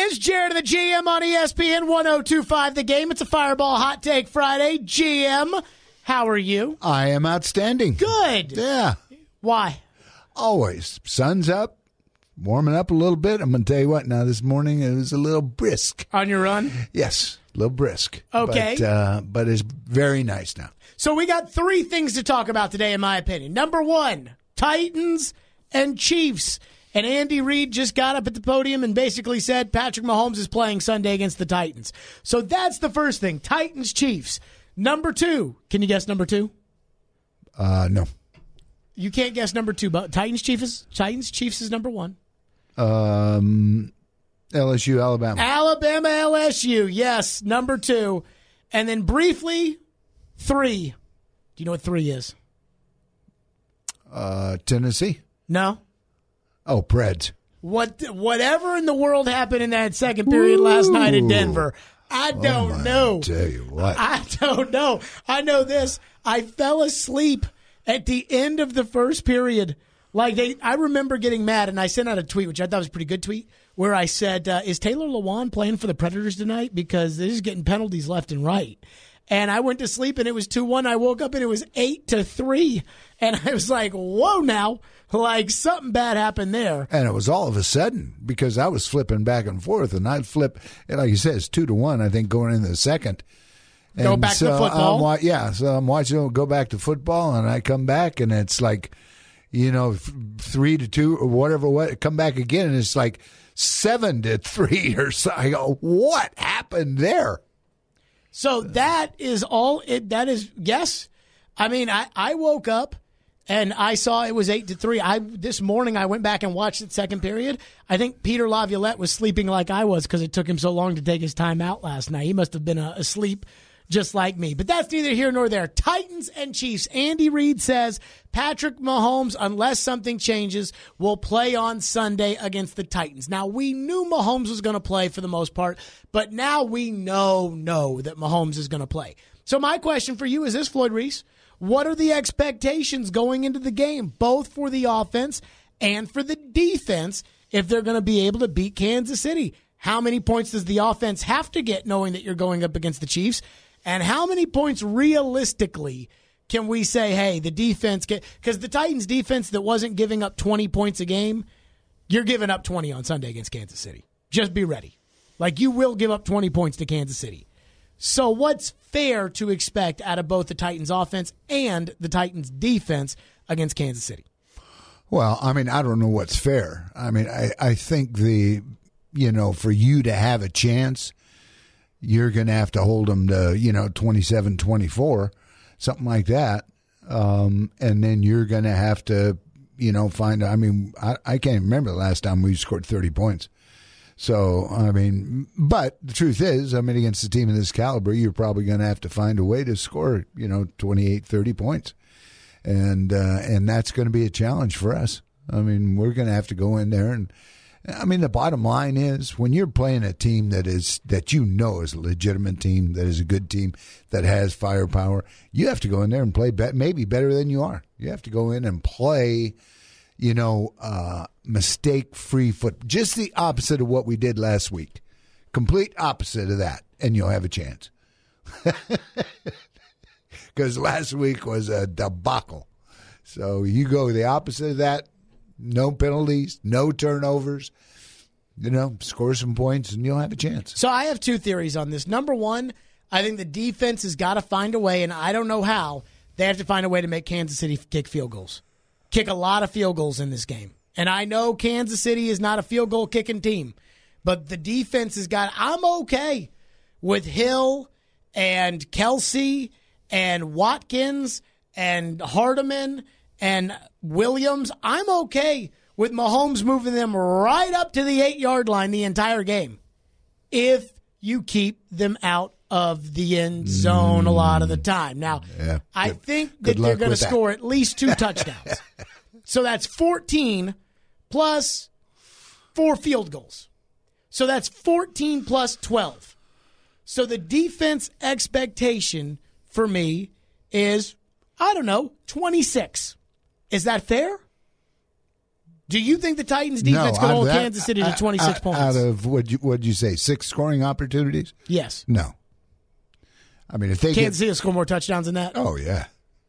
is Jared the GM on ESPN 102.5 The Game. It's a Fireball Hot Take Friday. GM, how are you? I am outstanding. Good. Yeah. Why? Always. Sun's up, warming up a little bit. I'm going to tell you what, now this morning it was a little brisk. On your run? Yes, a little brisk. Okay. But it's very nice now. So we got three things to talk about today, in my opinion. Number one, Titans and Chiefs. And Andy Reid just got up at the podium and basically said Patrick Mahomes is playing Sunday against the Titans. So that's the first thing, Titans, Chiefs. Number two, can you guess number two? No. You can't guess number two, but Titans, Chiefs is number one. LSU, Alabama. Alabama, LSU, yes, number two. And then briefly, three. Do you know what three is? Tennessee. No. Oh, Preds. Whatever in the world happened in that second period last night in Denver, I don't know. I'll tell you what. I don't know. I know this. I fell asleep at the end of the first period. I remember getting mad, and I sent out a tweet, which I thought was a pretty good tweet, where I said, is Taylor Lewan playing for the Predators tonight? Because they're just getting penalties left and right. And I went to sleep, and it was 2-1. I woke up, and it was 8-3. And I was like, whoa now. Like something bad happened there. And it was all of a sudden because I was flipping back and forth, and I'd flip, and like you said, it's 2-1, I think, going into the second. Go back to football? So I'm watching it go back to football, and I come back, and it's like, 3-2 or whatever. Come back again, and it's like 7-3 or so. I go, what happened there? So that is all. That is, yes. I mean, I woke up and I saw it was 8-3. This morning I went back and watched the second period. I think Peter Laviolette was sleeping like I was because it took him so long to take his time out last night. He must have been asleep just like me. But that's neither here nor there. Titans and Chiefs. Andy Reid says Patrick Mahomes, unless something changes, will play on Sunday against the Titans. Now, we knew Mahomes was going to play for the most part, but now we know that Mahomes is going to play. So my question for you is this, Floyd Reese. What are the expectations going into the game, both for the offense and for the defense, if they're going to be able to beat Kansas City? How many points does the offense have to get knowing that you're going up against the Chiefs? And how many points realistically can we say, hey, the defense because the Titans defense that wasn't giving up 20 points a game, you're giving up 20 on Sunday against Kansas City. Just be ready. Like you will give up 20 points to Kansas City. So what's fair to expect out of both the Titans offense and the Titans defense against Kansas City? Well, I mean, I don't know what's fair. I mean, I think for you to have a chance, you're going to have to hold them to, 27-24, something like that. And then you're going to have to, find, I can't remember the last time we scored 30 points. So, but the truth is, against a team of this caliber, you're probably going to have to find a way to score, 28, 30 points. And that's going to be a challenge for us. We're going to have to go in there and, the bottom line is when you're playing a team that is a legitimate team, that is a good team, that has firepower, you have to go in there and play maybe better than you are. You have to go in and play, mistake-free football. Just the opposite of what we did last week. Complete opposite of that, and you'll have a chance. Because last week was a debacle. So you go the opposite of that. No penalties, no turnovers, score some points and you'll have a chance. So I have two theories on this. Number one, I think the defense has got to find a way, and I don't know how, they have to find a way to make Kansas City kick field goals. Kick a lot of field goals in this game. And I know Kansas City is not a field goal kicking team, but the defense has got, I'm okay with Hill and Kelsey and Watkins and Hardeman and Williams. I'm okay with Mahomes moving them right up to the 8-yard line the entire game if you keep them out of the end zone a lot of the time. Now, I think that they're going to score at least 2 touchdowns. So that's 14 plus 4 field goals. So that's 14 plus 12. So the defense expectation for me is, 26. Is that fair? Do you think the Titans defense could hold Kansas City to 26 points? Out of, what'd you say, 6 scoring opportunities? Yes. No. I mean, if they Kansas City will score more touchdowns than that? Oh, yeah.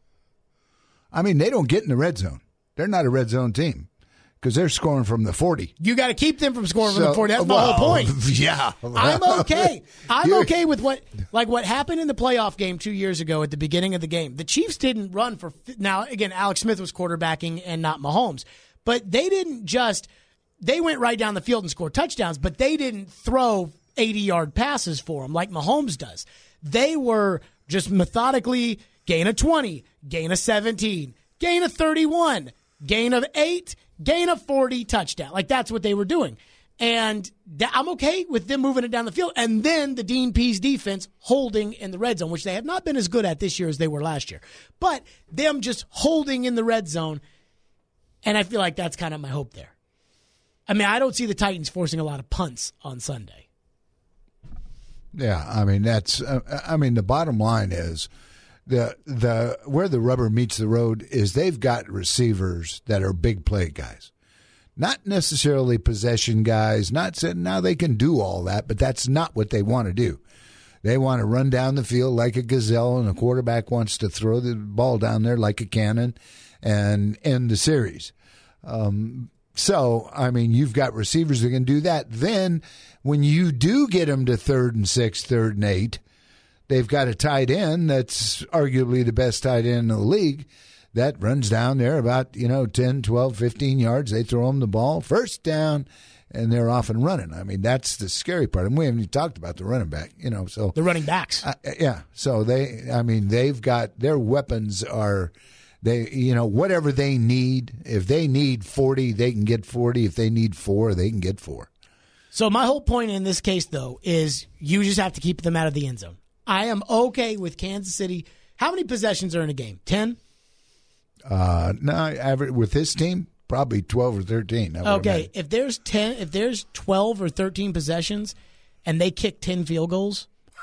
I mean, they don't get in the red zone. They're not a red zone team because they're scoring from the 40. You got to keep them from scoring from the 40. That's my whole point. Yeah. I'm okay. I'm okay with what happened in the playoff game 2 years ago at the beginning of the game. The Chiefs didn't run for – now, again, Alex Smith was quarterbacking and not Mahomes. But they didn't just – they went right down the field and scored touchdowns, but they didn't throw 80-yard passes for them like Mahomes does. They were just methodically gain of 20, gain of 17, gain of 31, gain of 8, gain of 40, touchdown. Like, that's what they were doing. And I'm okay with them moving it down the field. And then the Dean Pease defense holding in the red zone, which they have not been as good at this year as they were last year. But them just holding in the red zone, and I feel like that's kind of my hope there. I mean, I don't see the Titans forcing a lot of punts on Sunday. Yeah, I mean, that's the bottom line is the where the rubber meets the road is they've got receivers that are big play guys. Not necessarily possession guys, not saying now they can do all that, but that's not what they want to do. They want to run down the field like a gazelle, and a quarterback wants to throw the ball down there like a cannon and end the series. So, I mean, you've got receivers that can do that. Then when you do get them to 3rd and 6, 3rd and 8, they've got a tight end that's arguably the best tight end in the league that runs down there about, 10, 12, 15 yards. They throw them the ball, first down, and they're off and running. I mean, that's the scary part. And we haven't even talked about the running back, so the running backs. Yeah. So they've got their weapons are. They, whatever they need, if they need 40, they can get 40. If they need 4, they can get 4. So my whole point in this case, though, is you just have to keep them out of the end zone. I am okay with Kansas City. How many possessions are in a game? 10? No, average with this team, probably 12 or 13. Okay, if there's 12 or 13 possessions, and they kick 10 field goals.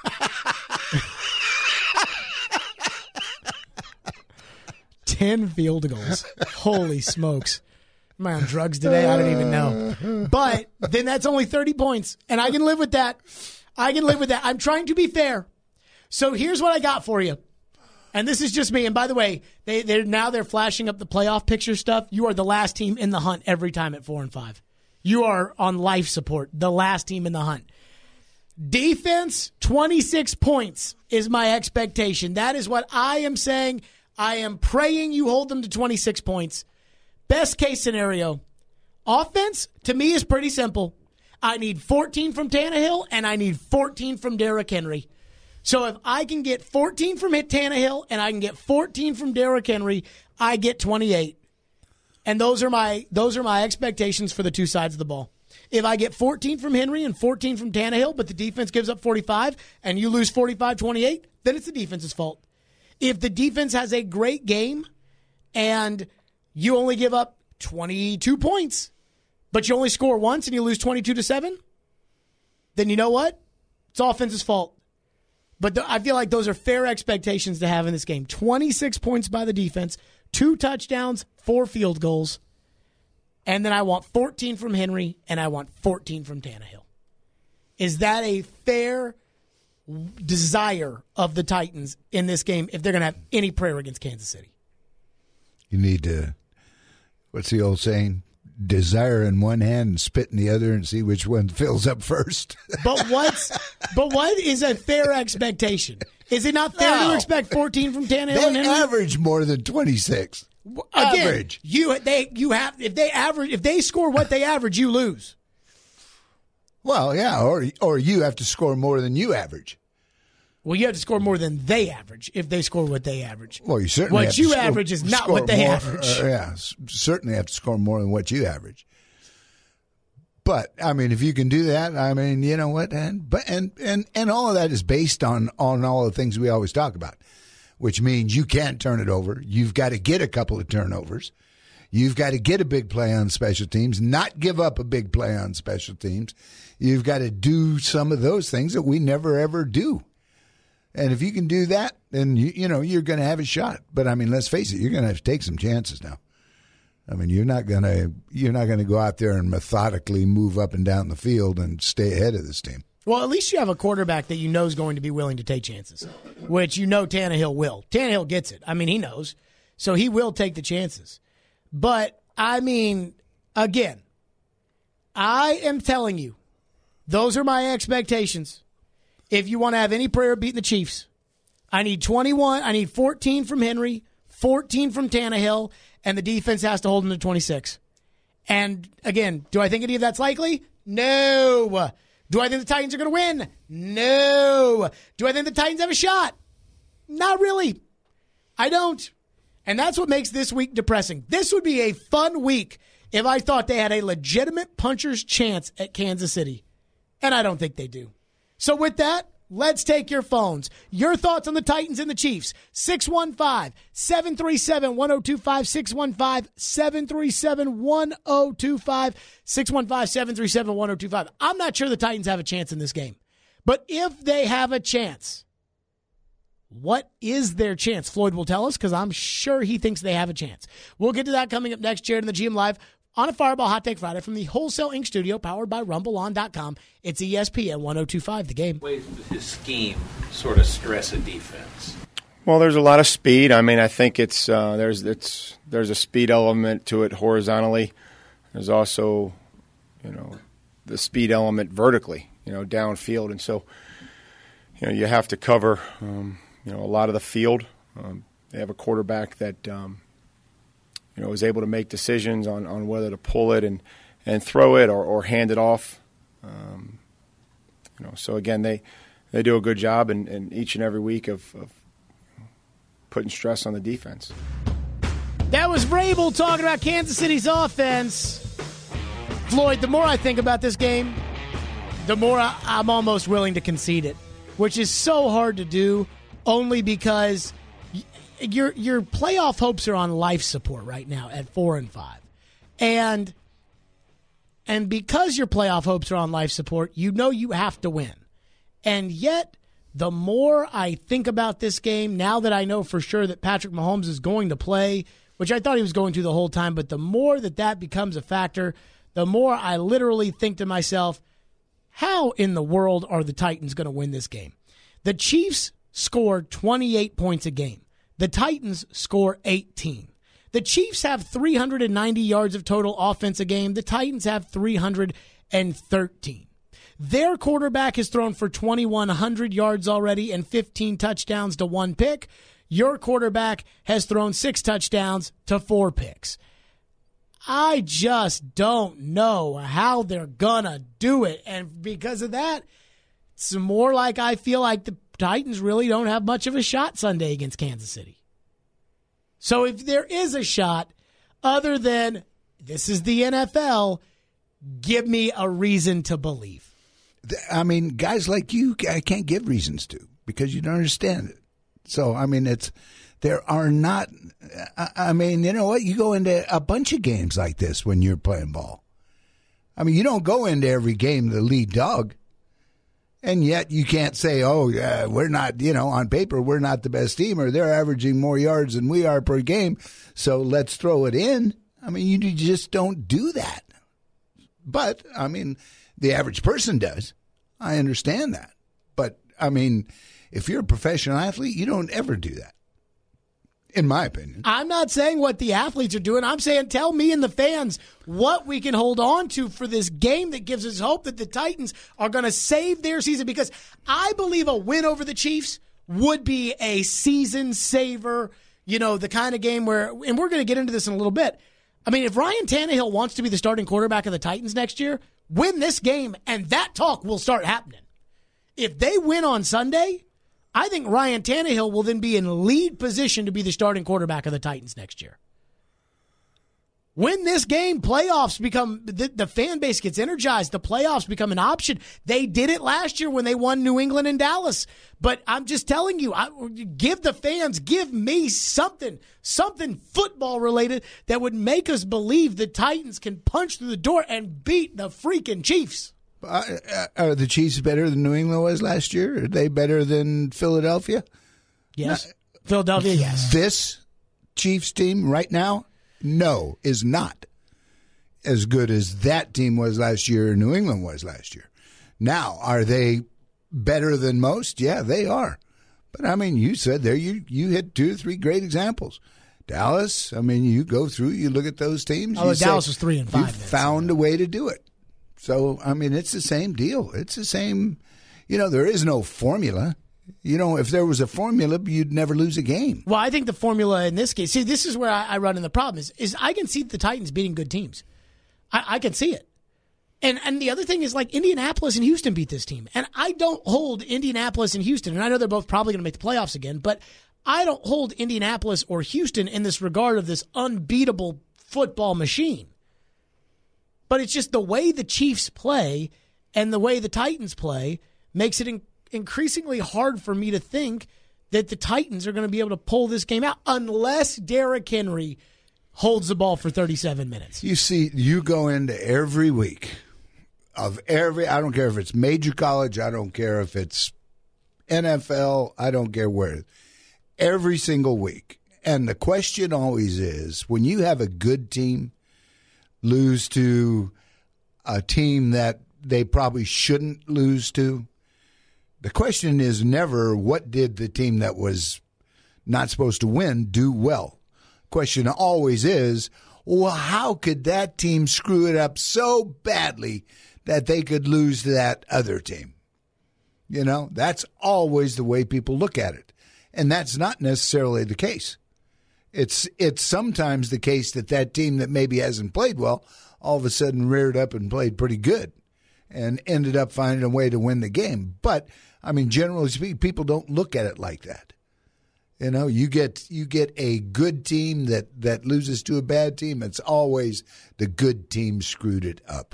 10 field goals. Holy smokes. Am I on drugs today? I don't even know. But then that's only 30 points, and I can live with that. I'm trying to be fair. So here's what I got for you. And this is just me. And by the way, they're flashing up the playoff picture stuff. You are the last team in the hunt every time at 4-5. You are on life support, the last team in the hunt. Defense, 26 points is my expectation. That is what I am saying. I am praying you hold them to 26 points. Best case scenario. Offense, to me, is pretty simple. I need 14 from Tannehill, and I need 14 from Derrick Henry. So if I can get 14 from Tannehill, and I can get 14 from Derrick Henry, I get 28. And those are my expectations for the two sides of the ball. If I get 14 from Henry and 14 from Tannehill, but the defense gives up 45, and you lose 45-28, then it's the defense's fault. If the defense has a great game and you only give up 22 points, but you only score once and you lose 22-7, then you know what? It's offense's fault. But I feel like those are fair expectations to have in this game. 26 points by the defense, 2 touchdowns, 4 field goals, and then I want 14 from Henry and I want 14 from Tannehill. Is that a fair desire of the Titans in this game if they're going to have any prayer against Kansas City? You need to, what's the old saying? Desire in one hand and spit in the other and see which one fills up first. But what is a fair expectation? Is it not fair to expect 14 from Tannehill and Henry? They average more than 26. Average. If they score what they average, you lose. Well, yeah, or you have to score more than you average. Well, you have to score more than they average if they score what they average. Well, you certainly what you average is not what they average. Certainly have to score more than what you average. But I mean, if you can do that, I mean, you know what, and all of that is based on all the things we always talk about, which means you can't turn it over. You've got to get a couple of turnovers. You've got to get a big play on special teams, not give up a big play on special teams. You've got to do some of those things that we never ever do. And if you can do that, then you know you're going to have a shot. But I mean, let's face it, you're going to have to take some chances now. I mean, you're not gonna go out there and methodically move up and down the field and stay ahead of this team. Well, at least you have a quarterback that you know is going to be willing to take chances, which you know Tannehill will. Tannehill gets it. I mean, he knows. So he will take the chances. But, I mean, again, I am telling you, those are my expectations. If you want to have any prayer of beating the Chiefs, I need 21. I need 14 from Henry, 14 from Tannehill, and the defense has to hold them to 26. And, again, do I think any of that's likely? No. Do I think the Titans are going to win? No. Do I think the Titans have a shot? Not really. I don't. And that's what makes this week depressing. This would be a fun week if I thought they had a legitimate puncher's chance at Kansas City. And I don't think they do. So with that, let's take your phones. Your thoughts on the Titans and the Chiefs. 615-737-1025. 615-737-1025. 615-737-1025. I'm not sure the Titans have a chance in this game. But if they have a chance, what is their chance? Floyd will tell us because I'm sure he thinks they have a chance. We'll get to that coming up next. Jared in the GM Live on a Fireball Hot Take Friday from the Wholesale Inc. studio powered by RumbleOn.com. It's ESPN 1025, The Game. Ways does his scheme sort of stress a defense? Well, there's a lot of speed. I mean, I think there's a speed element to it horizontally. There's also, the speed element vertically, downfield. And so, you have to cover, a lot of the field. They have a quarterback that, is able to make decisions on whether to pull it and throw it or hand it off. So again, they do a good job in each and every week of putting stress on the defense. That was Vrabel talking about Kansas City's offense. Floyd, the more I think about this game, the more I'm almost willing to concede it, which is so hard to do only because your playoff hopes are on life support right now at 4-5. And because your playoff hopes are on life support, you have to win. And yet, the more I think about this game, now that I know for sure that Patrick Mahomes is going to play, which I thought he was going to the whole time, but the more that becomes a factor, the more I literally think to myself, how in the world are the Titans going to win this game? The Chiefs score 28 points a game. The Titans score 18. The Chiefs have 390 yards of total offense a game. The Titans have 313. Their quarterback has thrown for 2,100 yards already and 15 touchdowns to 1 pick. Your quarterback has thrown 6 touchdowns to 4 picks. I just don't know how they're gonna do it. And because of that, it's more like I feel like the Titans really don't have much of a shot Sunday against Kansas City. So if there is a shot, other than this is the NFL, give me a reason to believe. I mean, guys like you, I can't give reasons to because you don't understand it. So, I mean, there are not, I mean, you know what? You go into a bunch of games like this when you're playing ball. I mean, you don't go into every game the lead dog. And yet you can't say, we're not, on paper, we're not the best team or they're averaging more yards than we are per game. So let's throw it in. I mean, you just don't do that. But, I mean, the average person does. I understand that. But, I mean, if you're a professional athlete, you don't ever do that, in my opinion. I'm not saying what the athletes are doing. I'm saying tell me and the fans what we can hold on to for this game that gives us hope that the Titans are going to save their season, because I believe a win over the Chiefs would be a season saver, the kind of game where, and we're going to get into this in a little bit. I mean, if Ryan Tannehill wants to be the starting quarterback of the Titans next year, win this game, and that talk will start happening. If they win on Sunday, I think Ryan Tannehill will then be in lead position to be the starting quarterback of the Titans next year. Win this game, playoffs become, the fan base gets energized. The playoffs become an option. They did it last year when they won New England and Dallas. But I'm just telling you, give the fans, give me something football related that would make us believe the Titans can punch through the door and beat the freaking Chiefs. Are the Chiefs better than New England was last year? Are they better than Philadelphia? Yes. No. Philadelphia, yes. This Chiefs team right now? No, is not as good as that team was last year or New England was last year. Now, are they better than most? Yeah, they are. But, I mean, you said there you hit 2 or 3 great examples. Dallas, I mean, you go through, you look at those teams. Oh, Dallas was 3-5. You found a way to do it. So, I mean, it's the same deal. It's the same, there is no formula. If there was a formula, you'd never lose a game. Well, I think the formula in this case, see, this is where I run in the problem is I can see the Titans beating good teams. I can see it. And the other thing is, like, Indianapolis and Houston beat this team. And I don't hold Indianapolis and Houston, and I know they're both probably going to make the playoffs again, but I don't hold Indianapolis or Houston in this regard of this unbeatable football machine. But it's just the way the Chiefs play and the way the Titans play makes it increasingly hard for me to think that the Titans are going to be able to pull this game out unless Derrick Henry holds the ball for 37 minutes. You see, you go into every week I don't care if it's major college, I don't care if it's NFL, I don't care where. Every single week. And the question always is, when you have a good team lose to a team that they probably shouldn't lose to, the question is never what did the team that was not supposed to win do well. Question always is, well, how could that team screw it up so badly that they could lose to that other team? That's always the way people look at it. And that's not necessarily the case. It's sometimes the case that team that maybe hasn't played well all of a sudden reared up and played pretty good and ended up finding a way to win the game. But, I mean, generally speaking, people don't look at it like that. You get a good team that loses to a bad team. It's always the good team screwed it up.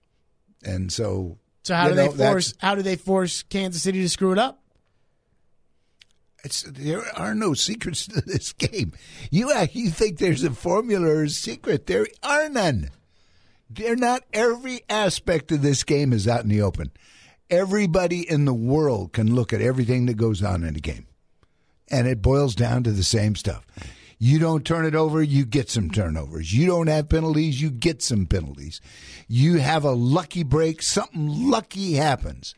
And so how do they force Kansas City to screw it up? There are no secrets to this game. You think there's a formula or a secret. There are none. They're not. Every aspect of this game is out in the open. Everybody in the world can look at everything that goes on in the game. And it boils down to the same stuff. You don't turn it over, you get some turnovers. You don't have penalties, you get some penalties. You have a lucky break, something lucky happens.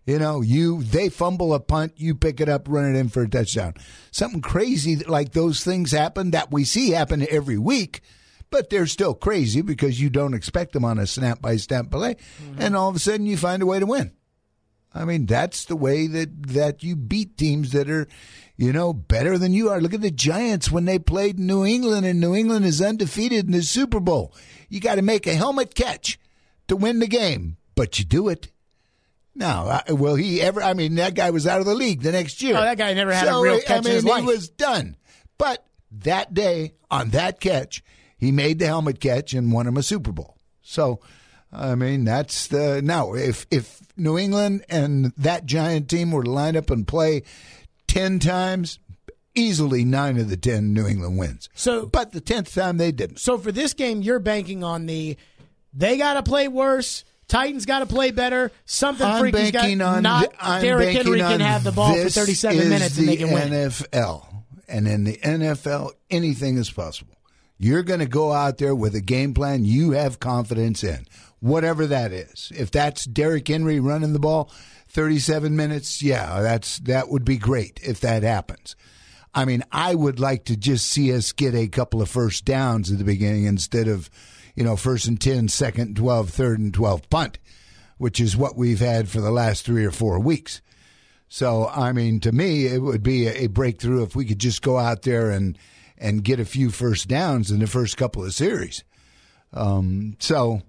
They fumble a punt, you pick it up, run it in for a touchdown. Something crazy like those things happen that we see happen every week, but they're still crazy because you don't expect them on a snap-by-snap play, and all of a sudden you find a way to win. I mean, that's the way that you beat teams that are, better than you are. Look at the Giants when they played New England, and New England is undefeated in the Super Bowl. You got to make a helmet catch to win the game, but you do it. Now, will he ever? I mean, that guy was out of the league the next year. Oh, that guy never had a real catch in his life. He was done. But that day, on that catch, he made the helmet catch and won him a Super Bowl. So, I mean, that's the now. If New England and that Giant team were to line up and play 10 times, easily 9 of the 10 New England wins. But the 10th time they didn't. So for this game, you're banking on they got to play worse. Titans got to play better. Something freaky's got not. Derrick Henry can have the ball for 37 minutes and they can win. NFL, and in the NFL, anything is possible. You're going to go out there with a game plan you have confidence in, whatever that is. If that's Derrick Henry running the ball 37 minutes, that would be great if that happens. I mean, I would like to just see us get a couple of first downs at the beginning instead of, 1st and 10, 2nd and 12, 3rd and 12 punt, which is what we've had for the last 3 or 4 weeks. So, I mean, to me, it would be a breakthrough if we could just go out there and get a few first downs in the first couple of series. I mean,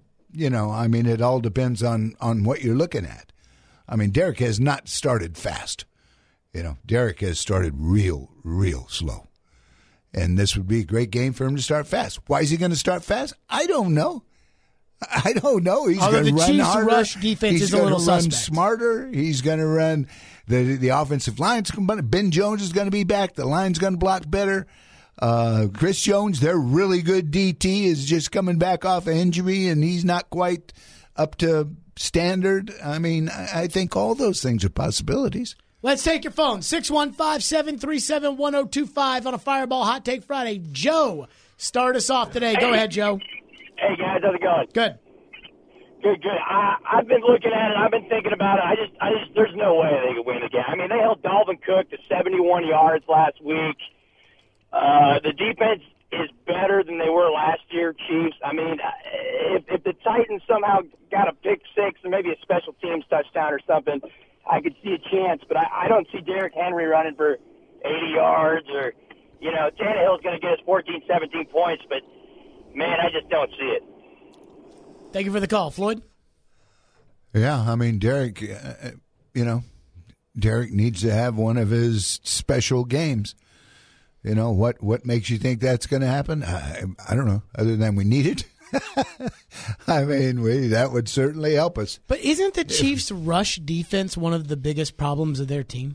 it all depends on what you're looking at. I mean, Derrick has not started fast. Derrick has started real slow. And this would be a great game for him to start fast. Why is he going to start fast? I don't know. He's going to run harder. The Chiefs' rush defense is a little suspect. He's going to run smarter. He's going to run the offensive line's Ben Jones is going to be back. The line's going to block better. Chris Jones, their really good DT, is just coming back off an injury, and he's not quite up to standard. I mean, I think all those things are possibilities. Let's take your phone, 615-737-1025 on a Fireball Hot Take Friday. Joe Start us off today. Go ahead, Joe. Hey, guys, how's it going? Good. Good. I've been looking at it. I've been thinking about it. I just, there's no way they could win the game. I mean, they held Dalvin Cook to 71 yards last week. The defense is better than they were last year, Chiefs. I mean, if the Titans somehow got a pick six and maybe a special teams touchdown or something, I could see a chance. But I don't see Derrick Henry running for 80 yards or, Tannehill's going to get us 14, 17 points. But, man, I just don't see it. Thank you for the call, Floyd. Yeah, I mean, Derrick, Derrick needs to have one of his special games. What makes you think that's going to happen? I don't know, other than we need it. I mean, that would certainly help us. But isn't the Chiefs' rush defense one of the biggest problems of their team?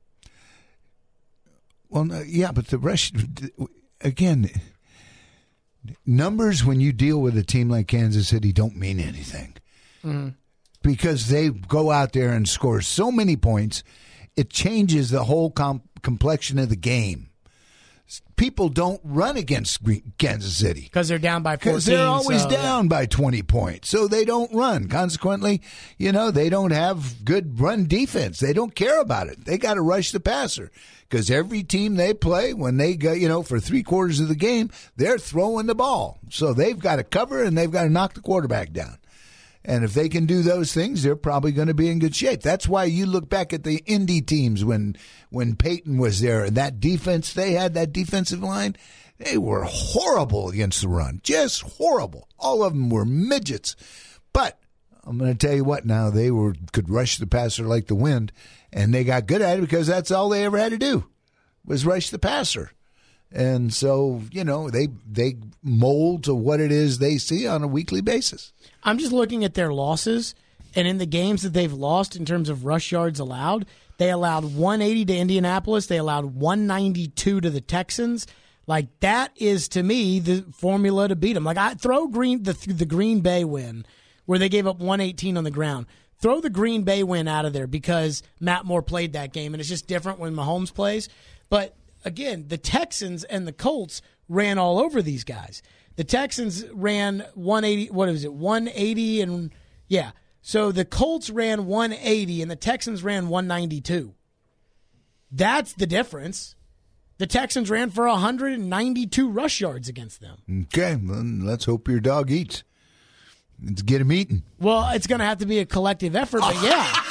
Well, no, yeah, but the rush, again, numbers when you deal with a team like Kansas City don't mean anything. Mm-hmm. Because they go out there and score so many points, it changes the whole complexion of the game. People don't run against Kansas City. Because they're down by 14. Because they're always down by 20 points. So they don't run. Consequently, they don't have good run defense. They don't care about it. They got to rush the passer. Because every team they play, when they go, for 3/4 of the game, they're throwing the ball. So they've got to cover and they've got to knock the quarterback down. And if they can do those things, they're probably going to be in good shape. That's why you look back at the Indy teams when Peyton was there and that defense, they had that defensive line. They were horrible against the run, just horrible. All of them were midgets. But I'm going to tell you what now, they could rush the passer like the wind, and they got good at it because that's all they ever had to do was rush the passer. And so, they mold to what it is they see on a weekly basis. I'm just looking at their losses, and in the games that they've lost in terms of rush yards allowed, they allowed 180 to Indianapolis. They allowed 192 to the Texans. Like, that is, to me, the formula to beat them. Like, I throw the Green Bay win, where they gave up 118 on the ground. Throw the Green Bay win out of there because Matt Moore played that game, and it's just different when Mahomes plays. But again, the Texans and the Colts ran all over these guys. The Texans ran 180. What is it? 180 and yeah. So the Colts ran 180 and the Texans ran 192. That's the difference. The Texans ran for 192 rush yards against them. Okay, well, let's hope your dog eats. Let's get him eating. Well, it's going to have to be a collective effort, but yeah.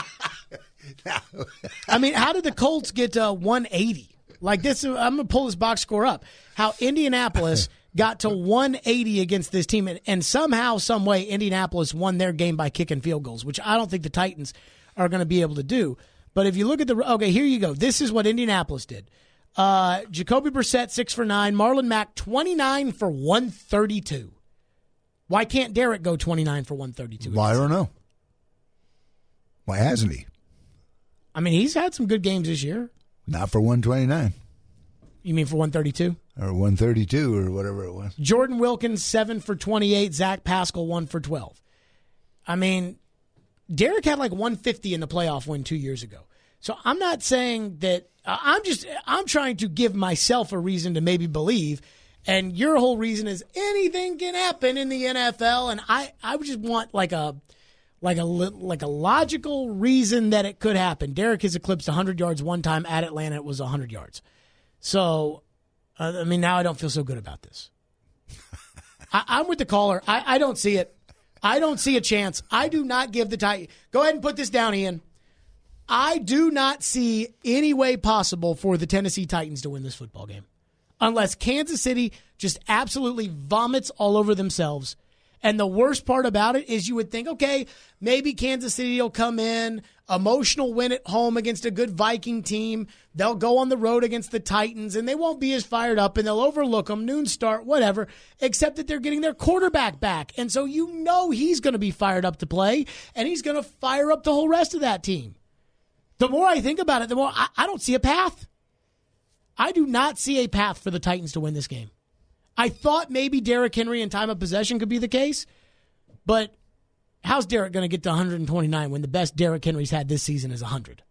I mean, how did the Colts get to 180? Like this, I'm going to pull this box score up. How Indianapolis got to 180 against this team, and somehow, some way, Indianapolis won their game by kicking field goals, which I don't think the Titans are going to be able to do. But if you look at here you go. This is what Indianapolis did. Jacoby Brissett, 6 for 9. Marlon Mack, 29 for 132. Why can't Derek go 29 for 132? Well, I don't know. Why hasn't he? I mean, he's had some good games this year. Not for 129. You mean for 132? Or 132 or whatever it was. Jordan Wilkins, 7 for 28. Zach Pascal, 1 for 12. I mean, Derek had like 150 in the playoff win 2 years ago. So I'm not saying that I'm trying to give myself a reason to maybe believe. And your whole reason is anything can happen in the NFL. And I would just want like a logical reason that it could happen. Derek has eclipsed 100 yards one time at Atlanta. It was 100 yards. So, I mean, now I don't feel so good about this. I'm with the caller. I don't see it. I don't see a chance. I do not give the Titans. Go ahead and put this down, Ian. I do not see any way possible for the Tennessee Titans to win this football game unless Kansas City just absolutely vomits all over themselves. And the worst part about it is you would think, okay, maybe Kansas City will come in, emotional win at home against a good Viking team. They'll go on the road against the Titans, and they won't be as fired up, and they'll overlook them, noon start, whatever, except that they're getting their quarterback back. And so you know he's going to be fired up to play, and he's going to fire up the whole rest of that team. The more I think about it, the more I don't see a path. I do not see a path for the Titans to win this game. I thought maybe Derrick Henry in time of possession could be the case, but how's Derrick going to get to 129 when the best Derrick Henry's had this season is 100?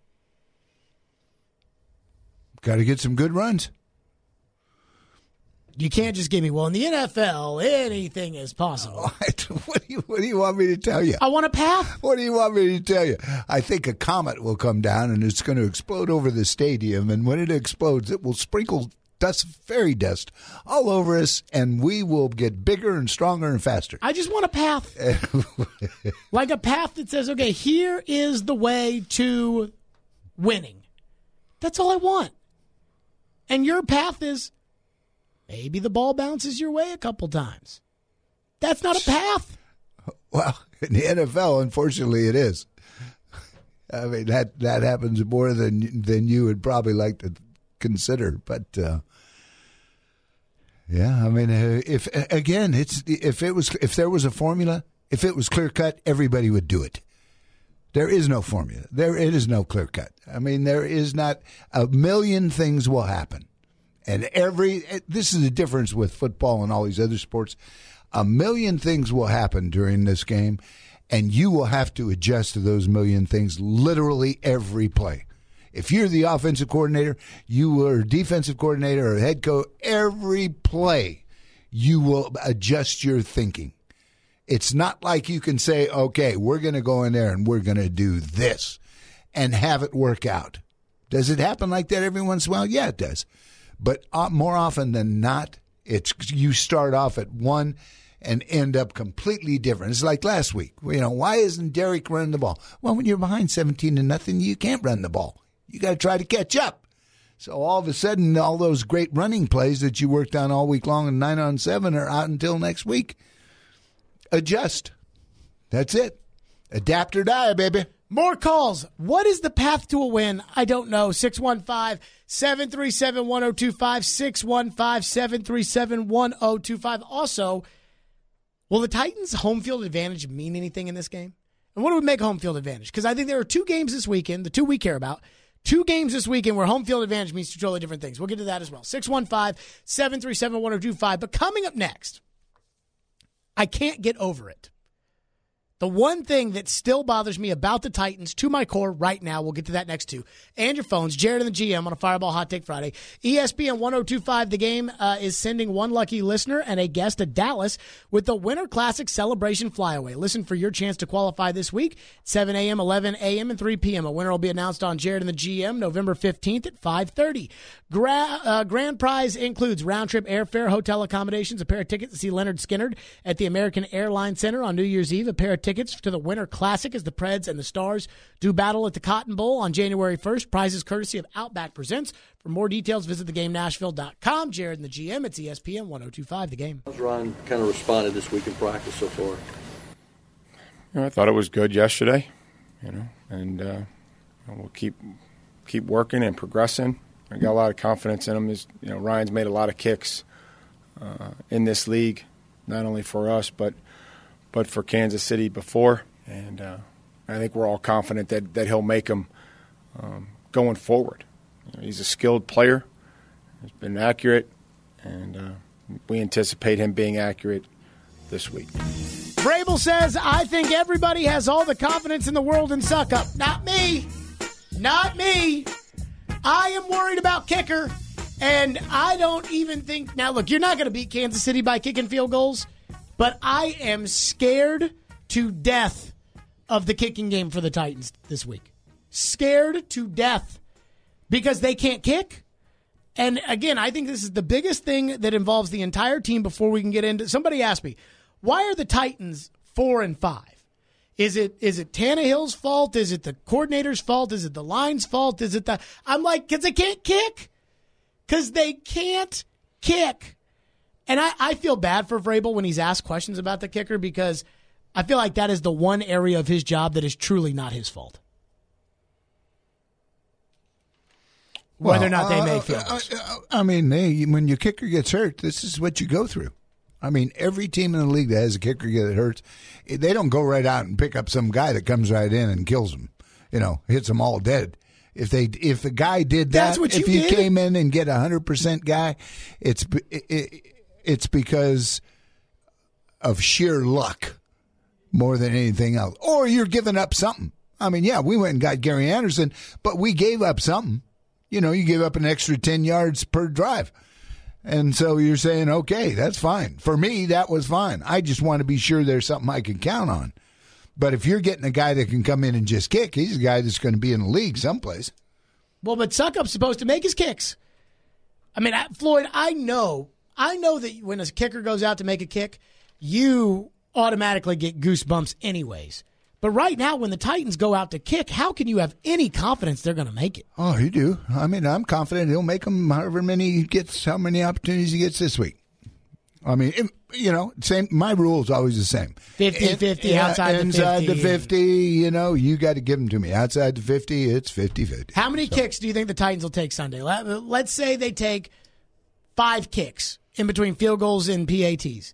Got to get some good runs. You can't just give me, well, in the NFL, anything is possible. What do you want me to tell you? I want a path. What do you want me to tell you? I think a comet will come down and it's going to explode over the stadium. And when it explodes, it will sprinkle fairy dust all over us, and we will get bigger and stronger and faster. I just want a path. Like a path that says, okay, here is the way to winning. That's all I want. And your path is maybe the ball bounces your way a couple times. That's not a path. Well, in the NFL, unfortunately, it is. I mean, that happens more than you would probably like to consider. But yeah, I mean, if there was a formula, if it was clear cut, everybody would do it. There is no formula. It is no clear cut. I mean, there is not. A million things will happen. And this is the difference with football and all these other sports. A million things will happen during this game, and you will have to adjust to those million things literally every play. If you're the offensive coordinator, you are defensive coordinator or head coach, every play you will adjust your thinking. It's not like you can say, okay, we're going to go in there and we're going to do this and have it work out. Does it happen like that every once in a while? Yeah, it does. But more often than not, you start off at one and end up completely different. It's like last week. Why isn't Derek running the ball? Well, when you're behind 17-0, you can't run the ball. You got to try to catch up. So all of a sudden, all those great running plays that you worked on all week long in 9-on-7 are out until next week. Adjust. That's it. Adapt or die, baby. More calls. What is the path to a win? I don't know. 615-737-1025. 615-737-1025. Also, will the Titans' home field advantage mean anything in this game? And what do we make home field advantage? Because I think there are two games this weekend, the two we care about, two games this weekend where home field advantage means two totally different things. We'll get to that as well. 615-737-1025. But coming up next, I can't get over it. The one thing that still bothers me about the Titans to my core right now, we'll get to that next too, and your phones, Jared and the GM on a Fireball Hot Take Friday. ESPN 1025, The Game is sending one lucky listener and a guest to Dallas with the Winter Classic Celebration Flyaway. Listen for your chance to qualify this week, 7 a.m., 11 a.m., and 3 p.m. A winner will be announced on Jared and the GM November 15th at 5:30. Grand prize includes round-trip airfare, hotel accommodations, a pair of tickets to see Leonard Skinner at the American Airlines Center on New Year's Eve, a pair of tickets to the Winter Classic as the Preds and the Stars do battle at the Cotton Bowl on January 1st. Prizes courtesy of Outback Presents. For more details, visit thegamenashville.com. Jared and the GM, it's ESPN 1025, The Game. How's Ryan kind of responded this week in practice so far? I thought it was good yesterday, and we'll keep working and progressing. I got a lot of confidence in him. Ryan's made a lot of kicks in this league, not only for us, but for Kansas City before. And I think we're all confident that he'll make them going forward. He's a skilled player. He's been accurate, and we anticipate him being accurate this week. Vrabel says, I think everybody has all the confidence in the world in Suck-Up. Not me. Not me. I am worried about kicker, and I don't even think – now, look, you're not going to beat Kansas City by kicking field goals, but I am scared to death of the kicking game for the Titans this week. Scared to death because they can't kick. And, again, I think this is the biggest thing that involves the entire team before we can get into – somebody asked me, why are the Titans 4-5? Is it Tannehill's fault? Is it the coordinator's fault? Is it the line's fault? Is it the – I'm like, because they can't kick. Because they can't kick. And I feel bad for Vrabel when he's asked questions about the kicker because I feel like that is the one area of his job that is truly not his fault. Whether or not they make field goals. I mean, when your kicker gets hurt, this is what you go through. I mean, every team in the league that has a kicker that hurts, they don't go right out and pick up some guy that comes right in and kills them, hits them all dead. If the guy did that, if you came in and get 100% guy, it's because of sheer luck more than anything else. Or you're giving up something. I mean, yeah, we went and got Gary Anderson, but we gave up something. You gave up an extra 10 yards per drive. And so you're saying, okay, that's fine. For me, that was fine. I just want to be sure there's something I can count on. But if you're getting a guy that can come in and just kick, he's a guy that's going to be in the league someplace. Well, but Suckup's supposed to make his kicks. I mean, Floyd, I know that when a kicker goes out to make a kick, you automatically get goosebumps anyways. But right now, when the Titans go out to kick, how can you have any confidence they're going to make it? Oh, you do. I mean, I'm confident he'll make them however many he gets, how many opportunities he gets this week. I mean, same. My rule is always the same. 50-50 outside the 50. Inside the 50, you got to give them to me. Outside the 50, it's 50-50. How many kicks do you think the Titans will take Sunday? Let's say they take 5 kicks in between field goals and PATs.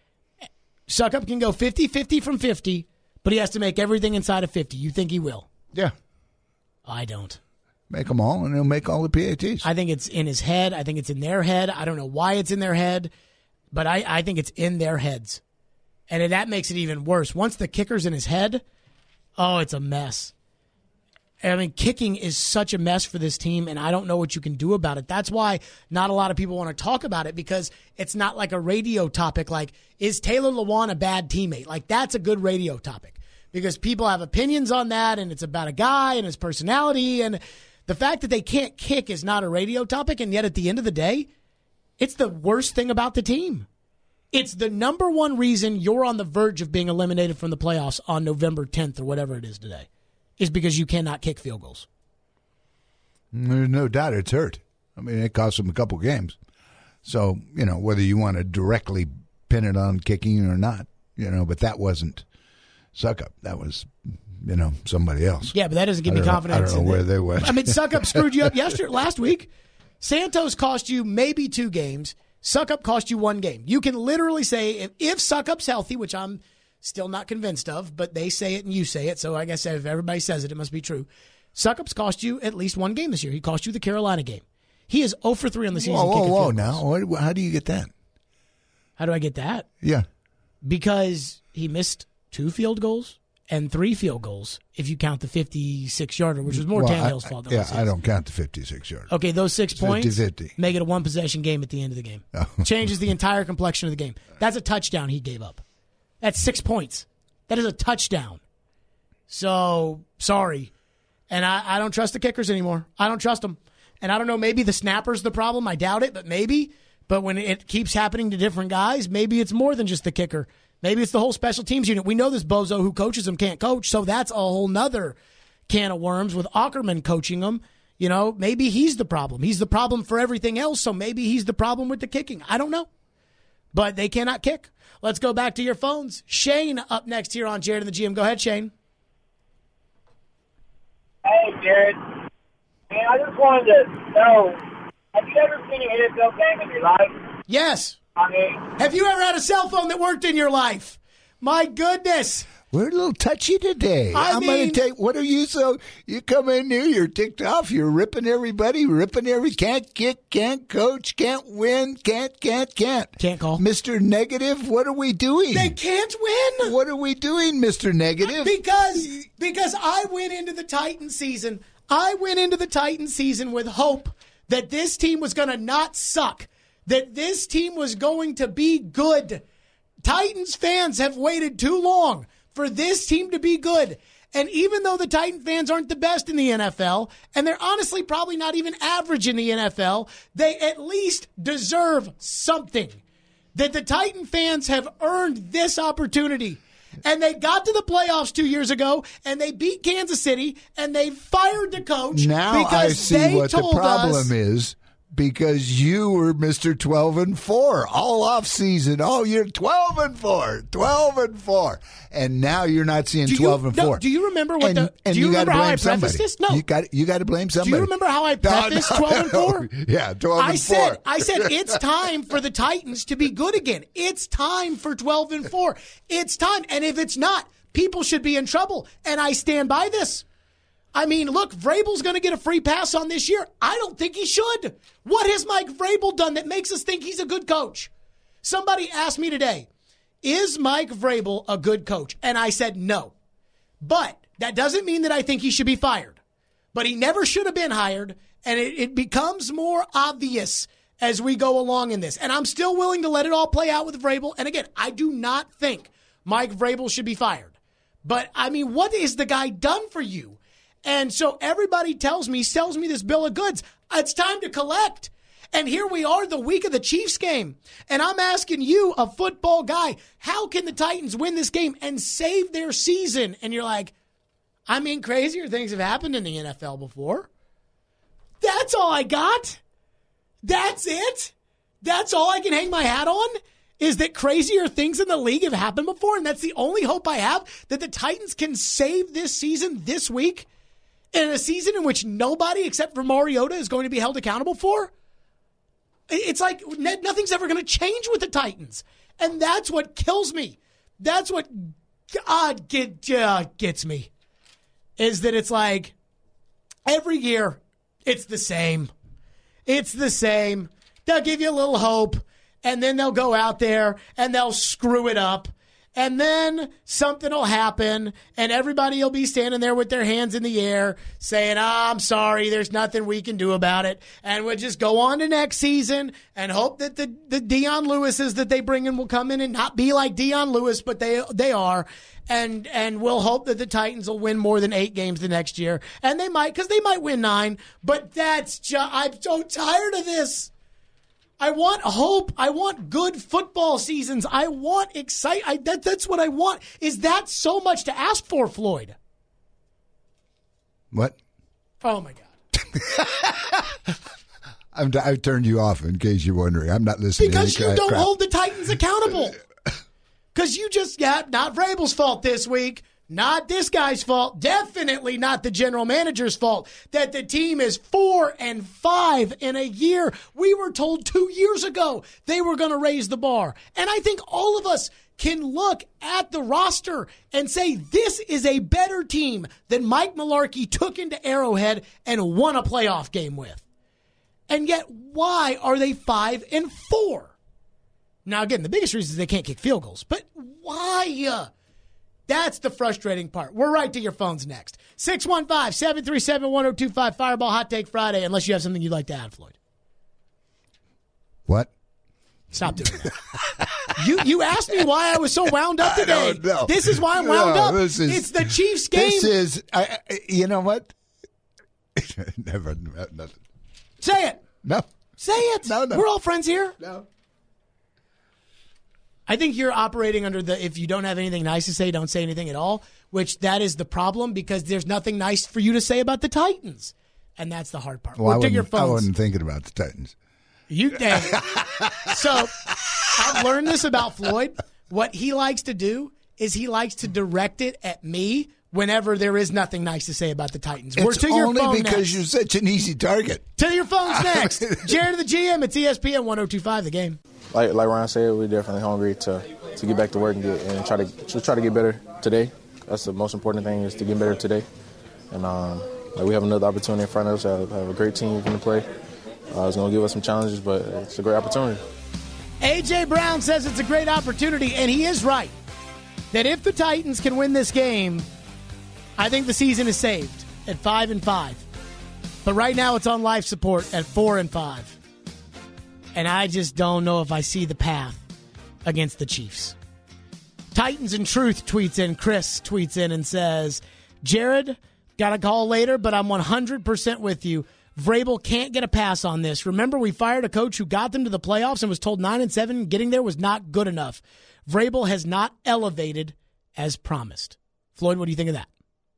Suckup can go 50-50 from 50, but he has to make everything inside of 50. You think he will? Yeah. I don't. Make them all, and he'll make all the PATs. I think it's in his head. I think it's in their head. I don't know why it's in their head. But I think it's in their heads. And that makes it even worse. Once the kicker's in his head, it's a mess. I mean, kicking is such a mess for this team, and I don't know what you can do about it. That's why not a lot of people want to talk about it, because it's not like a radio topic like, is Taylor Lewan a bad teammate? Like, that's a good radio topic because people have opinions on that, and it's about a guy and his personality. And the fact that they can't kick is not a radio topic, and yet at the end of the day, it's the worst thing about the team. It's the number one reason you're on the verge of being eliminated from the playoffs on November 10th or whatever it is today, is because you cannot kick field goals. There's no doubt it's hurt. I mean, it cost them a couple games. So, whether you want to directly pin it on kicking or not, but that wasn't Suckup. That was, somebody else. Yeah, but that doesn't give me confidence. I don't know where they went. I mean, Suckup screwed you up last week. Santos cost you maybe 2 games. Suckup cost you 1 game. You can literally say if Suckup's healthy, which I'm still not convinced of, but they say it and you say it, so I guess if everybody says it, it must be true. Suckup's cost you at least 1 game this year. He cost you the Carolina game. He is 0 for 3 on the season. Whoa, now. How do you get that? How do I get that? Yeah. Because he missed 2 field goals and 3 field goals, if you count the 56-yarder, which was more Tannehill's fault than I don't count the 56-yarder. Okay, those 6 points 50-50. Make it a 1-possession game at the end of the game. Changes the entire complexion of the game. That's a touchdown he gave up. That's 6 points. That is a touchdown. So, sorry. And I don't trust the kickers anymore. I don't trust them. And I don't know, maybe the snapper's the problem. I doubt it, but maybe. But when it keeps happening to different guys, maybe it's more than just the kicker. Maybe it's the whole special teams unit. We know this bozo who coaches them can't coach, so that's a whole nother can of worms with Ackerman coaching them. Maybe he's the problem. He's the problem for everything else, so maybe he's the problem with the kicking. I don't know. But they cannot kick. Let's go back to your phones. Shane up next here on Jared and the GM. Go ahead, Shane. Hey, Jared. Man, I just wanted to know, have you ever seen an NFL game in your life? Yes. I mean, have you ever had a cell phone that worked in your life? My goodness. We're a little touchy today. I'm going to take, what are you you come in here, you're ticked off, you're ripping everybody, can't kick, can't coach, can't win, can't. Can't call. Mr. Negative, what are we doing? They can't win. What are we doing, Mr. Negative? Because I went into the Titans season. With hope that this team was going to not suck, that this team was going to be good. Titans fans have waited too long for this team to be good. And even though the Titan fans aren't the best in the NFL, and they're honestly probably not even average in the NFL, they at least deserve something. That the Titan fans have earned this opportunity. And they got to the playoffs 2 years ago, and they beat Kansas City, and they fired the coach. Now I see what the problem is. Because you were Mr. 12-4 all off season. Oh, you're 12-4, and now you're not seeing 12-4. No, do you remember what do you remember how I prefaced this? No, you got to blame somebody. Do you remember how I prefaced 12-4? Yeah, 12-4. I said it's time for the Titans to be good again. It's time for 12-4. It's time, and if it's not, people should be in trouble. And I stand by this. I mean, look, Vrabel's going to get a free pass on this year. I don't think he should. What has Mike Vrabel done that makes us think he's a good coach? Somebody asked me today, is Mike Vrabel a good coach? And I said no. But that doesn't mean that I think he should be fired. But he never should have been hired, and it becomes more obvious as we go along in this. And I'm still willing to let it all play out with Vrabel. And again, I do not think Mike Vrabel should be fired. But, I mean, what has the guy done for you? And so everybody sells me this bill of goods. It's time to collect. And here we are the week of the Chiefs game. And I'm asking you, a football guy, how can the Titans win this game and save their season? And you're like, I mean, crazier things have happened in the NFL before. That's all I got. That's it. That's all I can hang my hat on, is that crazier things in the league have happened before. And that's the only hope I have, that the Titans can save this season this week in a season in which nobody except for Mariota is going to be held accountable for. It's like nothing's ever going to change with the Titans. And that's what kills me. That's what gets me. Is that it's like every year it's the same. It's the same. They'll give you a little hope, and then they'll go out there and they'll screw it up. And then something will happen, and everybody will be standing there with their hands in the air saying, I'm sorry, there's nothing we can do about it. And we'll just go on to next season and hope that the Deion Lewises that they bring in will come in and not be like Deion Lewis, but they are. And we'll hope that the Titans will win more than 8 games the next year. And they might, because they might win 9. But that's just, I'm so tired of this. I want hope. I want good football seasons. I want excitement. That's what I want. Is that so much to ask for, Floyd? What? Oh, my God. I've turned you off in case you're wondering. I'm not listening because to any you don't crap. hold the Titans accountable. Because you just got not Vrabel's fault this week. Not this guy's fault. Definitely not the general manager's fault that the team is 4-5 in a year. We were told 2 years ago they were going to raise the bar. And I think all of us can look at the roster and say this is a better team than Mike Mularkey took into Arrowhead and won a playoff game with. And yet, why are they 5-4? Now, again, the biggest reason is they can't kick field goals. But why? That's the frustrating part. We're right to your phones next. 615-737-1025, Fireball Hot Take Friday, unless you have something you'd like to add, Floyd. What? Stop doing that. You asked me why I was so wound up today. I don't know. This is why I'm wound up. It's the Chiefs game. This is, you know what? Never, nothing. Say it. No. Say it. No. We're all friends here. No. I think you're operating under the if you don't have anything nice to say, don't say anything at all, which that is the problem because there's nothing nice for you to say about the Titans. And that's the hard part. Well, your phones. I wasn't thinking about the Titans. You dang. So I've learned this about Floyd. What he likes to do is he likes to direct it at me whenever there is nothing nice to say about the Titans. We're It's to your only phone because next. you're such an easy target. To your phones next. Jared the GM, it's ESPN 1025 The Game. Like Ryan said, we're definitely hungry to get back to work and try to get better today. That's the most important thing is to get better today. And we have another opportunity in front of us. I have a great team going to play. It's going to give us some challenges, but it's a great opportunity. A.J. Brown says it's a great opportunity, and he is right. That if the Titans can win this game, I think the season is saved at 5-5. But right now it's on life support at 4-5. And I just don't know if I see the path against the Chiefs. Titans and Truth tweets in. Chris tweets in and says, Jared, got a call later, but I'm 100% with you. Vrabel can't get a pass on this. Remember, we fired a coach who got them to the playoffs and was told 9-7. Getting there was not good enough. Vrabel has not elevated as promised. Floyd, what do you think of that?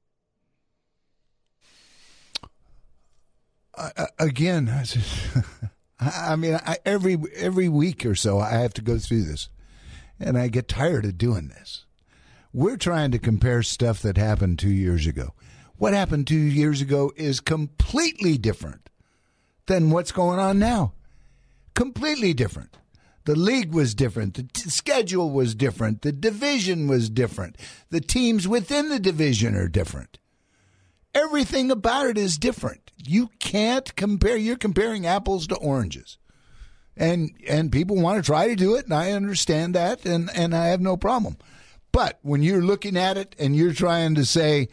Again, I mean, every week or so I have to go through this, and I get tired of doing this. We're trying to compare stuff that happened 2 years ago. What happened 2 years ago is completely different than what's going on now. Completely different. The league was different. The schedule was different. The division was different. The teams within the division are different. Everything about it is different. You can't compare. You're comparing apples to oranges. And people want to try to do it, and I understand that, and I have no problem. But when you're looking at it and you're trying to say,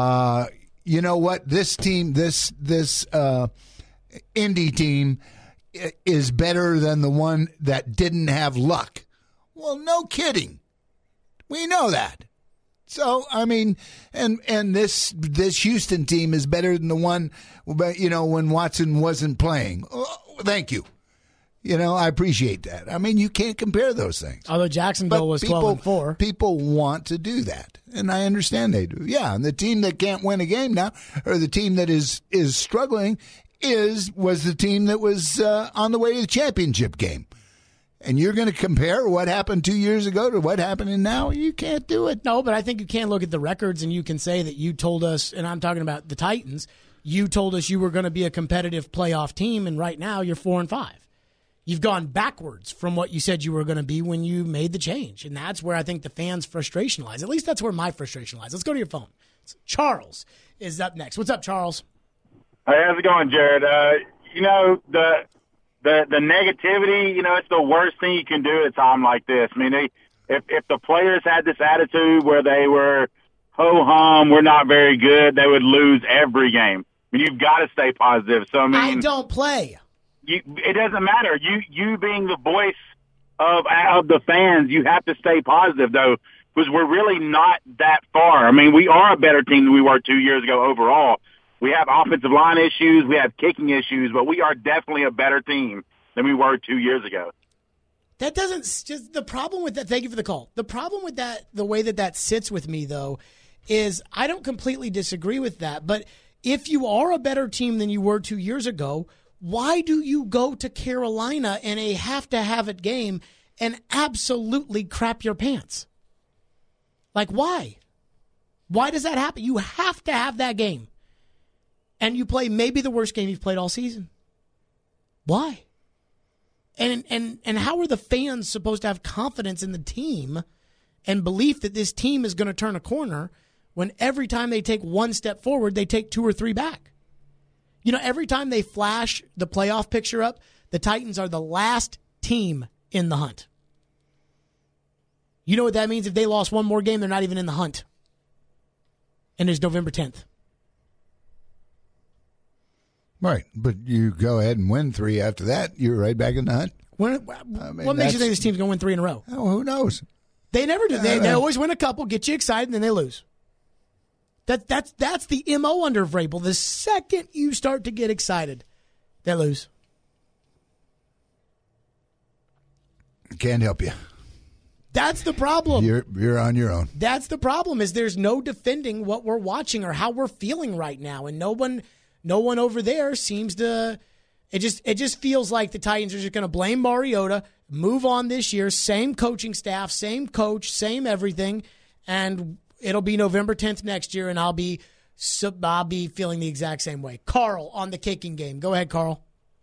you know what, this team, this Indy team is better than the one that didn't have luck. Well, no kidding. We know that. So, I mean, and this Houston team is better than the one, when Watson wasn't playing. Oh, thank you. I appreciate that. I mean, you can't compare those things. Although Jacksonville was 12-4. People want to do that, and I understand they do. Yeah, and the team that can't win a game now, or the team that is struggling, was the team that was on the way to the championship game. And you're going to compare what happened 2 years ago to what happening now? You can't do it. No, but I think you can look at the records and you can say that you told us, and I'm talking about the Titans, you told us you were going to be a competitive playoff team, and right now you're 4-5. You've gone backwards from what you said you were going to be when you made the change. And that's where I think the fans' frustration lies. At least that's where my frustration lies. Let's go to your phone. Charles is up next. What's up, Charles? Hey, how's it going, Jared? The negativity, it's the worst thing you can do at a time like this. I mean, if the players had this attitude where they were, ho-hum, we're not very good, they would lose every game. I mean, you've got to stay positive. So, I don't play. It doesn't matter. You being the voice of the fans, you have to stay positive, though, because we're really not that far. I mean, we are a better team than we were 2 years ago overall. We have offensive line issues, we have kicking issues, but we are definitely a better team than we were 2 years ago. That doesn't just the problem with that. Thank you for the call. The problem with that, the way that sits with me, though, is I don't completely disagree with that. But if you are a better team than you were 2 years ago, why do you go to Carolina in a have-to-have-it game and absolutely crap your pants? Like, why? Why does that happen? You have to have that game. And you play maybe the worst game you've played all season. Why? And how are the fans supposed to have confidence in the team and belief that this team is going to turn a corner when every time they take one step forward, they take two or three back? Every time they flash the playoff picture up, the Titans are the last team in the hunt. You know what that means? If they lost one more game, they're not even in the hunt. And it's November 10th. Right, but you go ahead and win 3 after that, you're right back in the hunt. What makes you think this team's going to win 3 in a row? Oh, who knows? They never do. They always win a couple, get you excited, and then they lose. That's the MO under Vrabel. The second you start to get excited, they lose. Can't help you. That's the problem. You're on your own. That's the problem, is there's no defending what we're watching or how we're feeling right now, and no one over there seems to. It just feels like the Titans are just going to blame Mariota, move on this year, same coaching staff, same coach, same everything, and it'll be November 10th next year, and I'll be feeling the exact same way. Carl on the kicking game. Go ahead, Carl.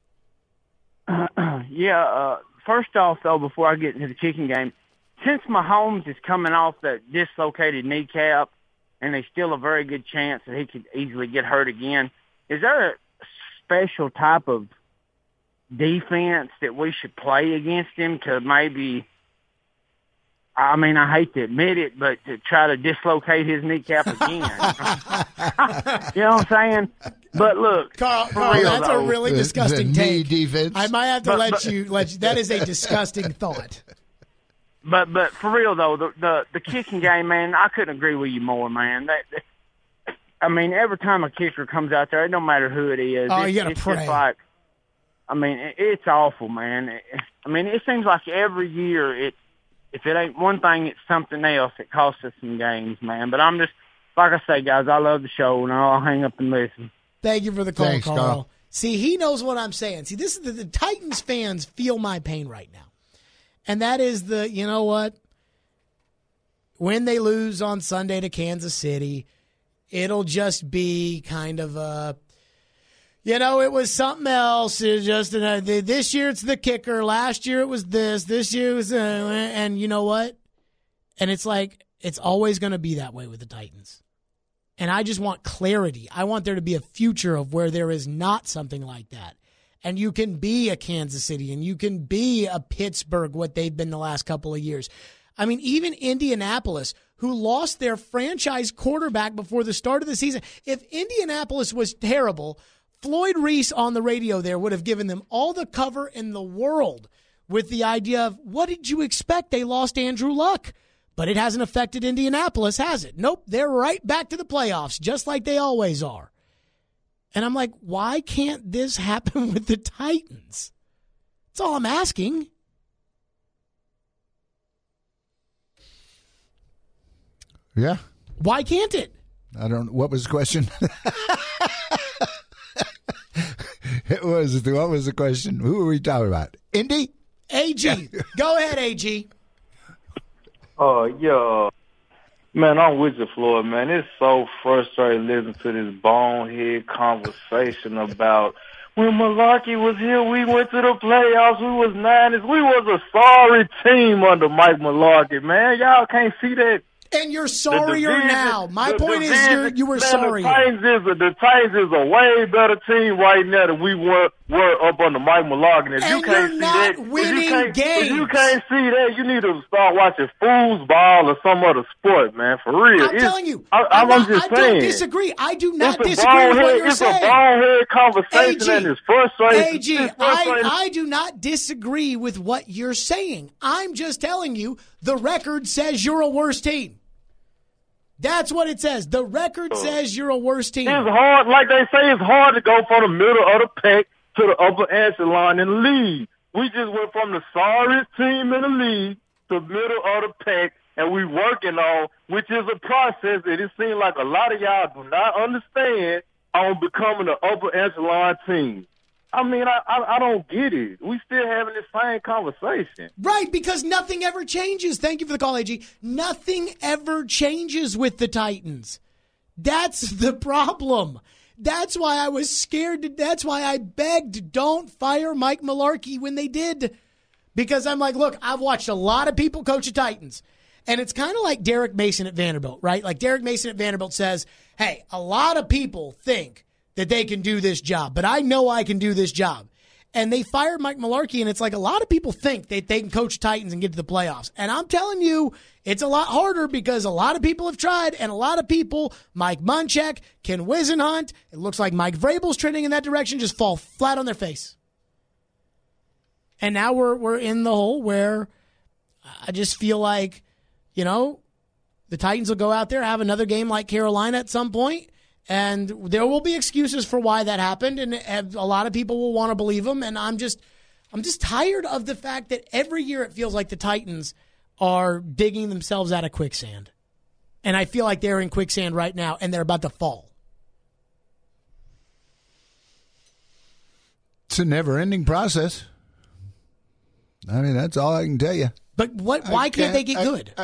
First off, though, before I get into the kicking game, since Mahomes is coming off the dislocated kneecap, and there's still a very good chance that he could easily get hurt again, is there a special type of defense that we should play against him to maybe, I mean, I hate to admit it, but to try to dislocate his kneecap again? You know what I'm saying? But look, Carl, that's a really disgusting take. Defense. I might have to let you. That is a disgusting thought. But for real though, the kicking game, man, I couldn't agree with you more, man. I mean, every time a kicker comes out there, it don't matter who it is. You gotta pray. Just like, I mean, it's awful, man. I mean, it seems like every year if it ain't one thing, it's something else that costs us some games, man. But I'm just, like I say, guys, I love the show, and I'll hang up and listen. Thank you for the call, Thanks, Carl. See, he knows what I'm saying. See, this is the Titans fans feel my pain right now. And that is you know what? When they lose on Sunday to Kansas City, it'll just be kind of it was something else. It's just this year it's the kicker. Last year it was this. This year it was, and you know what? And it's like it's always going to be that way with the Titans. And I just want clarity. I want there to be a future of where there is not something like that. And you can be a Kansas City and you can be a Pittsburgh, what they've been the last couple of years. I mean, even Indianapolis, who lost their franchise quarterback before the start of the season. If Indianapolis was terrible Floyd Reese on the radio there would have given them all the cover in the world with the idea of, what did you expect? They lost Andrew Luck. But it hasn't affected Indianapolis, has it? Nope, they're right back to the playoffs, just like they always are. And I'm like, why can't this happen with the Titans? That's all I'm asking. Yeah. Why can't it? I don't. What was the question? What was the question? Who are we talking about? Indy? AG. Go ahead, AG. Yeah. Man, I'm with you, Floyd, man. It's so frustrating listening to this bonehead conversation about when Malarkey was here, we went to the playoffs, we was 9ers. We was a sorry team under Mike Malarkey, man. Y'all can't see that. And you're sorrier now. My point is you were sorry. The Titans is a way better team right now than we were up under Mike Malarkey. If and you can't see that, games. If you can't see that, you need to start watching foosball or some other sport, man. For real. I'm telling you. I'm just saying. I don't disagree. I do not disagree with what you're saying. It's a bonehead conversation and it's frustrating. AG, I do not disagree with what you're saying. I'm just telling you the record says you're a worse team. That's what it says. The record says you're a worse team. It's hard, like they say, it's hard to go from the middle of the pack to the upper echelon in the league. We just went from the sorriest team in the league to middle of the pack, and we working on, which is a process that it seems like a lot of y'all do not understand on becoming an upper echelon team. I mean, I don't get it. We still having this same conversation. Right, because nothing ever changes. Thank you for the call, AG. Nothing ever changes with the Titans. That's the problem. That's why I was scared. That's why I begged, don't fire Mike Malarkey when they did. Because I'm like, look, I've watched a lot of people coach the Titans. And it's kind of like Derek Mason at Vanderbilt, right? Like Derek Mason at Vanderbilt says, hey, a lot of people think that they can do this job, but I know I can do this job. And they fired Mike Malarkey, and it's like a lot of people think that they can coach Titans and get to the playoffs. And I'm telling you, it's a lot harder because a lot of people have tried, and a lot of people, Mike Munchak, Ken Wisenhunt, it looks like Mike Vrabel's trending in that direction, just fall flat on their face. And now we're in the hole where I just feel like, the Titans will go out there, have another game like Carolina at some point, and there will be excuses for why that happened, and a lot of people will want to believe them. And I'm just tired of the fact that every year it feels like the Titans are digging themselves out of quicksand. And I feel like they're in quicksand right now, and they're about to fall. It's a never-ending process. I mean, that's all I can tell you. But why can't they get good?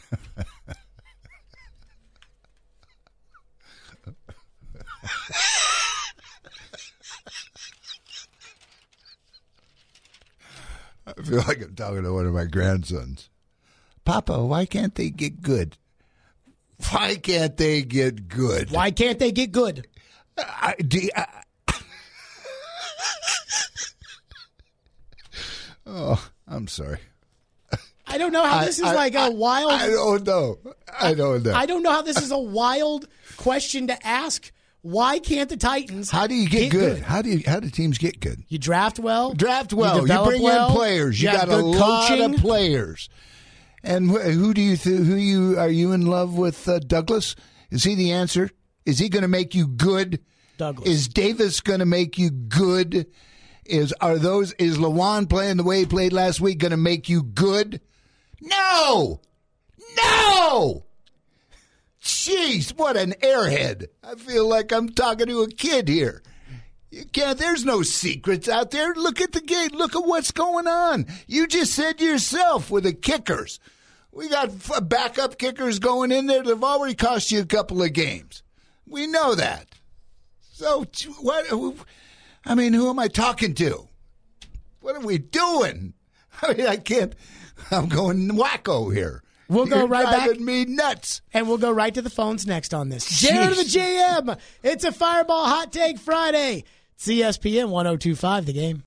I feel like I'm talking to one of my grandsons. Papa, why can't they get good? Why can't they get good? Why can't they get good? Oh, I'm sorry. I don't know how this is a wild... I don't know. I don't know how this is a wild question to ask. Why can't the Titans How do you get good? How do teams get good? You draft well. You bring in players. You got a lot of players. And are you in love with Douglas? Is he the answer? Is he going to make you good? Douglas. Is Davis going to make you good? Is Lawan playing the way he played last week going to make you good? No. Jeez, what an airhead. I feel like I'm talking to a kid here. There's no secrets out there. Look at the game. Look at what's going on. You just said yourself with the kickers. We got backup kickers going in there that have already cost you a couple of games. We know that. So, who am I talking to? What are we doing? I mean, I'm going wacko here. We'll go right back. Driving me nuts. And we'll go right to the phones next on this. Jared of the GM. It's a Fireball Hot Take Friday. It's ESPN 102.5 The Game.